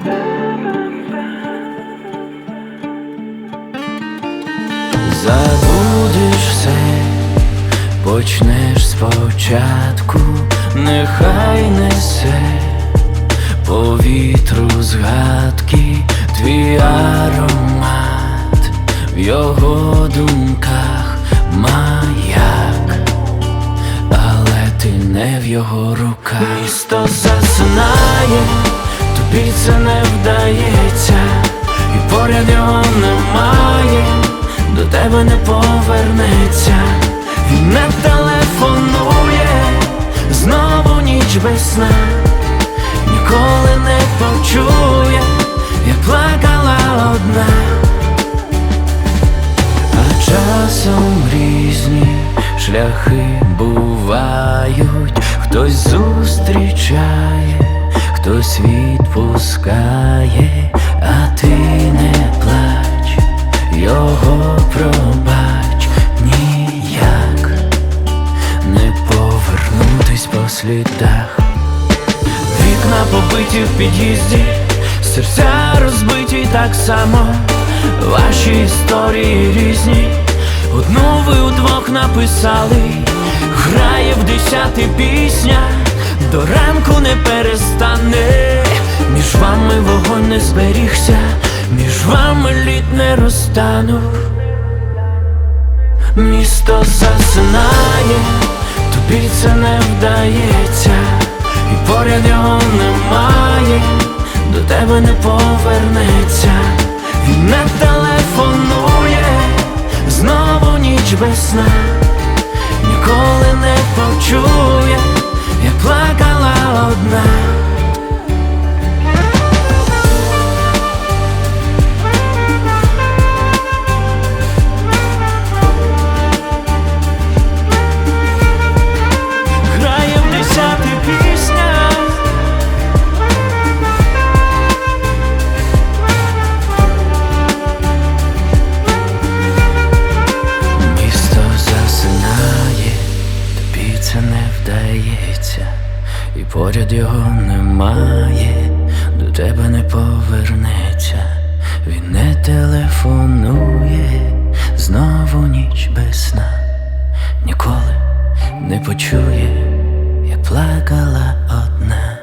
Забудеш все, почнеш спочатку, нехай несе по вітру згадки твій аромат, в його думках маяк, але ти не в його руках. Місто засинає, тобі це не вдається, і поряд його немає, до тебе не повернеться. Він не телефонує, знову ніч без сна, ніколи не почує, як плакала одна. А часом різні шляхи бувають, хтось зустрічає, хтось відпускає, а ти не плач, його пробач, ніяк не повернутись по слідах. Вікна побиті в під'їзді, серця розбиті так само, ваші історії різні, одну ви удвох написали, грає в 10-й пісня, до ранку не перестане. Між вами вогонь не зберігся, між вами лід не розтанув. Місто засинає, тобі це не вдається, і поряд його немає, до тебе не повернеться. Він не телефонує, знову ніч без сна, ніколи не почує, як плакала одна. І поряд його немає, до тебе не повернеться. Він не телефонує, знову ніч без сна, ніколи не почує, як плакала одна.